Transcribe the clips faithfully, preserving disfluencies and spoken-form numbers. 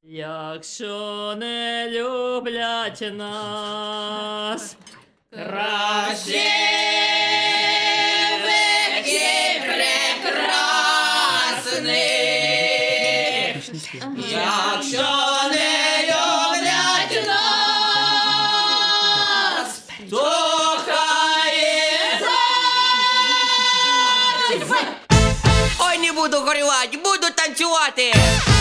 Якщо не люблять нас, краще веки прекрасний. Якщо не люблять нас, то хай так. Ой, не буду горювати, буду танцювати.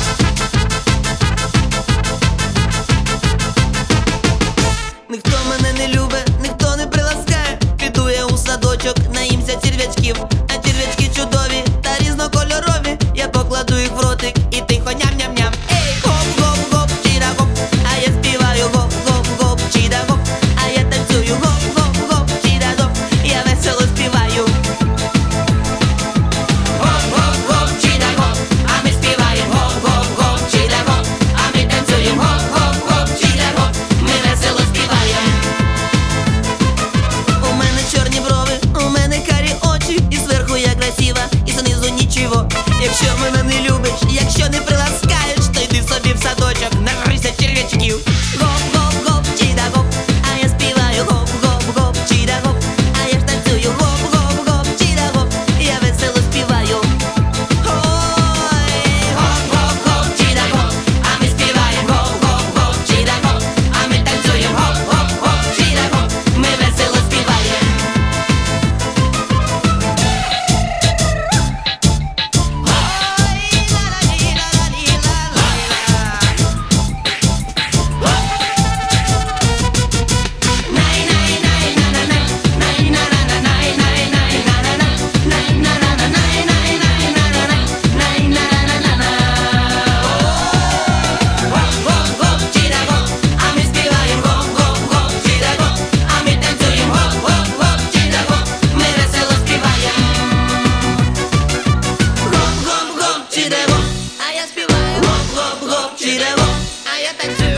Ніхто мене не любить, ніхто не приласкає. Піду я у садочок, наїмся черв'ячків. А черв'ячки чудові та різнокольорові. Я покладу їх в ротик і тихо ням-ням-ням. Ей, гоп-гоп-гоп, чіда-гоп, а я співаю гоп-гоп-гоп, чіда-гоп, а я танцюю гоп-гоп-гоп, чіда-гоп, я весело співаю. Гоп-гоп-гоп, чіда-гоп, а ми співаємо гоп-гоп-гоп, чіда-гоп, а ми танцюємо гоп-гоп-гоп, чіда-гоп, ми весело співаємо. У мене чорні брови, у мене карі очі, і зверху я красива, і знизу нічого. Якщо мене не любиш, якщо не приласкаєш, то йди собі в садочок, нагрися черв'ячків. Гоп-гоп-гоп, чіда-гоп, а я співаю гоп-гоп-гоп, чіда-гоп, а я ж танцюю гоп-гоп-гоп, чіда-гоп, я весело співаю. Ой, гоп-гоп-гоп, чіда-гоп, а ми співаємо гоп-гоп-гоп, чіда-гоп, а ми танцюємо гоп-гоп-гоп, чіда-гоп, ми весело співаємо. Гоп-гоп-гоп, чіда-гоп, а ми співаємо гоп-гоп-гоп, чіда-гоп, а ми танцюємо гоп-гоп-гоп, чіда-гоп, ми весело співаємо. Гоп-гоп-гоп, чіда-гоп, а я співаю гоп-гоп-гоп, чіда-гоп, а я танцюю